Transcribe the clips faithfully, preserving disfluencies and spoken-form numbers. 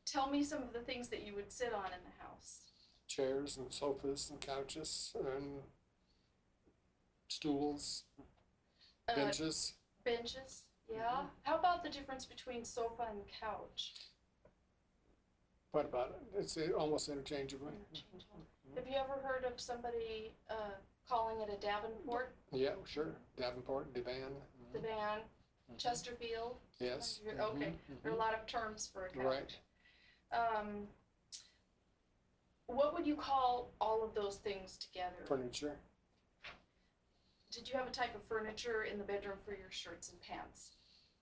tell me some of the things that you would sit on in the house. Chairs and sofas and couches and stools, Uh, benches. Benches, yeah. Mm-hmm. How about the difference between sofa and couch? What about it? It's uh, almost interchangeably. Interchangeable. Have you ever heard of somebody uh, calling it a Davenport, Yeah, sure. Davenport, divan. Mhm. divan, Chesterfield? Yes. Okay, Mhm, there are a mhm. lot of terms for a couch. Right. Um, what would you call all of those things together? Furniture. Did you have a type of furniture in the bedroom for your shirts and pants?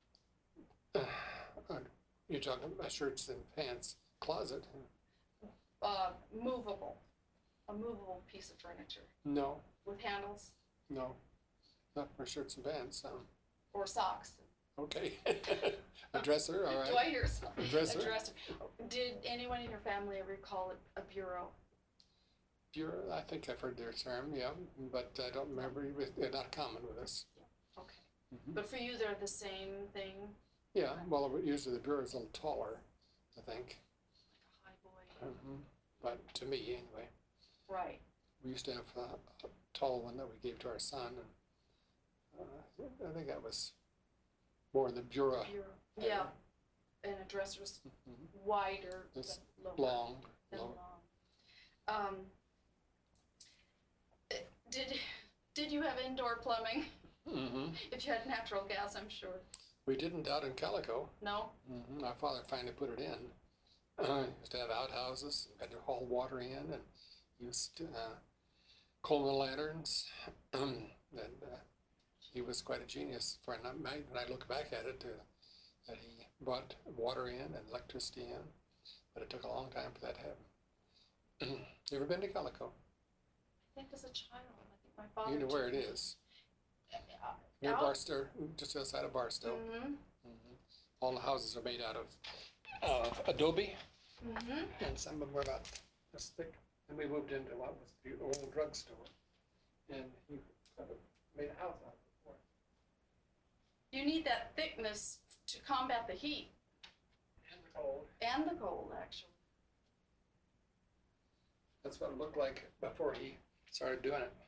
Uh, You're talking about shirts and pants closet? Uh, movable, a movable piece of furniture No, with handles no, not for shirts and pants. Um, or socks. okay, a dresser. All right. Do I hear something? A dresser. A dresser. Did anyone in your family ever call it a bureau? Bureau. I think I've heard their term. Yeah, but I don't remember. They're not common with us. Okay. Mhm. But for you, they're the same thing, Yeah. Well, usually the bureau is a little taller, I think. like a high boy. hmm But to me, anyway, Right. we used to have uh, a tall one that we gave to our son, and uh, I think that was more the bureau. Bureau. area. Yeah. And a dresser's Mhm. wider, It's but lower Long. than long. long. Um, eh, did did you have indoor plumbing? hmm If you had natural gas, I'm sure. We didn't out in Calico. No? hmm My father finally put it in. Uh, used to have outhouses, had to haul water in, and used to, uh, Coleman lanterns. and uh, he was quite a genius for a night. When I look back at it, uh, that he brought water in and electricity in, but it took a long time for that to happen. You ever been to Calico? I think as a child, I think my father. You know where it is. Near Barstow, just outside of Barstow. Mm-hmm. hmm All the houses are made out of uh, adobe, Mm-hmm. and some of them were about this thick. And we moved into what was the old drugstore, and he sort of made a house out of it for us. You need that thickness to combat the heat And the cold. and the cold, actually. That's what it looked like before he started doing it.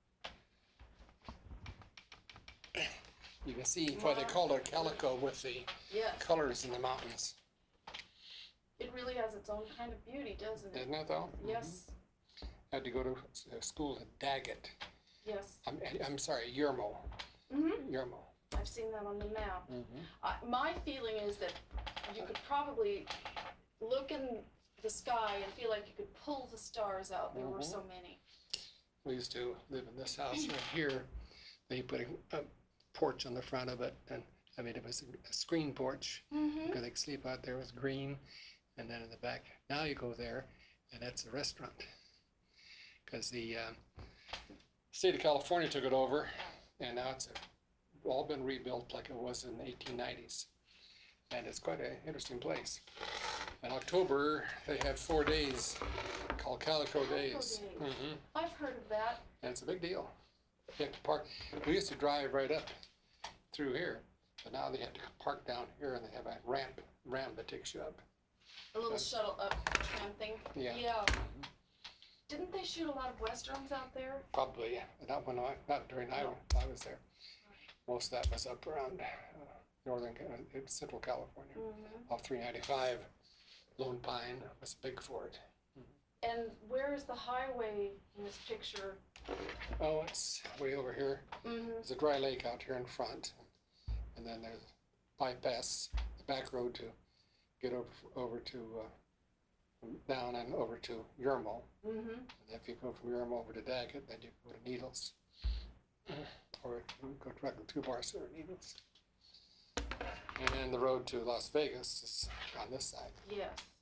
You can see why they called it Calico with the Yes. colors in the mountains, It really has its own kind of beauty, doesn't it? isn't it though? Yes. I had to go to uh, school at Daggett. Yes. I'm, I'm sorry, Yermo. Mm-hmm. Yermo. I've seen that on the map. Mm-hmm. Uh, my feeling is that you could probably look in the sky and feel like you could pull the stars out. There were Mhm. so many. We used to live in this house right here. They put a, a porch on the front of it, and I mean it was a, a screen porch Mm-hmm. because they could sleep out there with green, and then in the back. Now you go there, and that's a restaurant because the uh, state of California took it over, and now it's a, all been rebuilt like it was in the eighteen nineties, and it's quite an interesting place. In October, they have four days called Calico Calico Days. Days. hmm I've heard of that. And it's a big deal. You have to park. We used to drive right up through here, but now they have to park down here, and they have a ramp ramp that takes you up. A little Yes. shuttle up tram thing. Yeah. Yeah. Didn't they shoot a lot of westerns out there? Probably, yeah. But not when I, not during I, I was there. Most of that was up around uh, northern, uh, central California. Mm-hmm. Off three ninety-five, Lone Pine was big for it. And where is the highway in this picture? Oh, it's way over here. Mm-hmm. There's a dry lake out here in front, and then there's bypass the back road to get over over to uh, down and over to Yermo. Mm-hmm. And if you go from Yermo over to Daggett, then you go to Needles, or you go directly to Barstow or Needles. And then the road to Las Vegas is on this side. Yes.